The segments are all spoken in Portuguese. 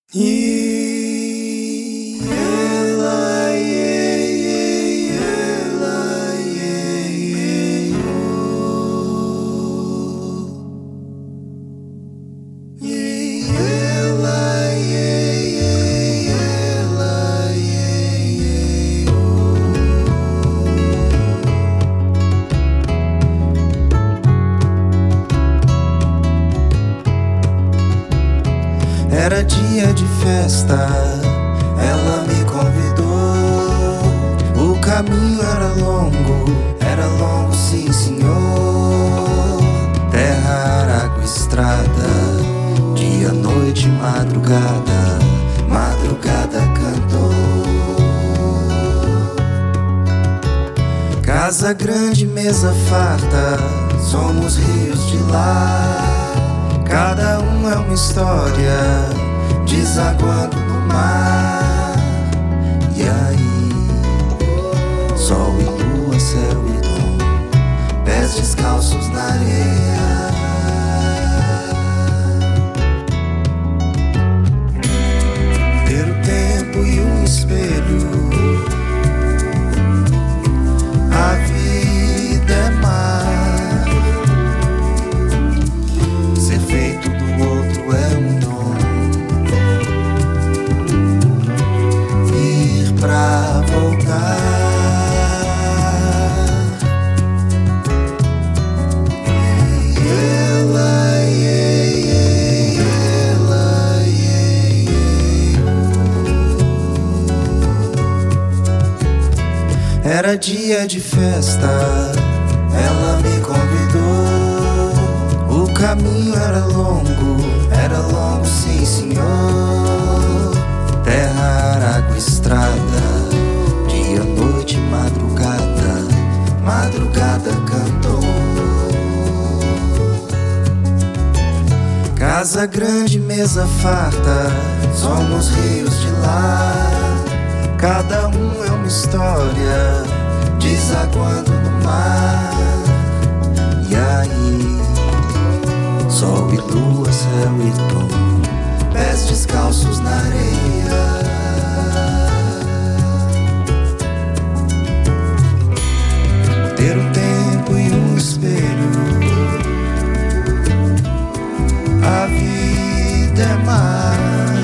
Era dia de festa, ela me convidou. O caminho era longo, sim senhor. Terra, água, estrada, dia, noite, madrugada, madrugada cantou. Casa grande, mesa farta, somos rios de lá. Cada um é uma história, desaguando no mar. E aí, sol e lua, céu e dom, pés descalços na areia. Ter o tempo e um espelho, a vida é mar. Ser feito do outro é um dom. Ir pra voltar. Era dia de festa, ela me convidou. O caminho era longo, sim senhor. Terra, água, estrada, dia, noite, madrugada, madrugada cantou. Casa grande, mesa farta, somos rios de lá. Cada um é uma história, desaguando no mar. E aí, sol e lua, céu e tom, pés descalços na areia. Ter um tempo e um espelho, a vida é mar.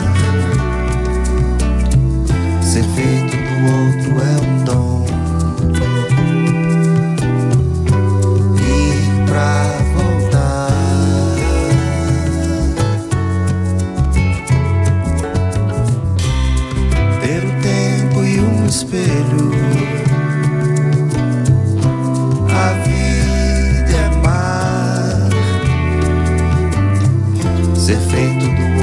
Ser feito do outro é um dom. Ir pra voltar. Ter o tempo e um espelho, a vida é mar. Ser feito do